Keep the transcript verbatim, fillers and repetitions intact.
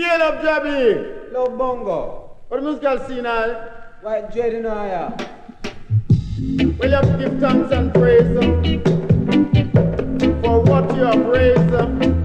Scale up, Jabby. Low bongo. What musical scene I? White dread in here. Well, you have to give thanks and praise uh, for what you have raised. uh,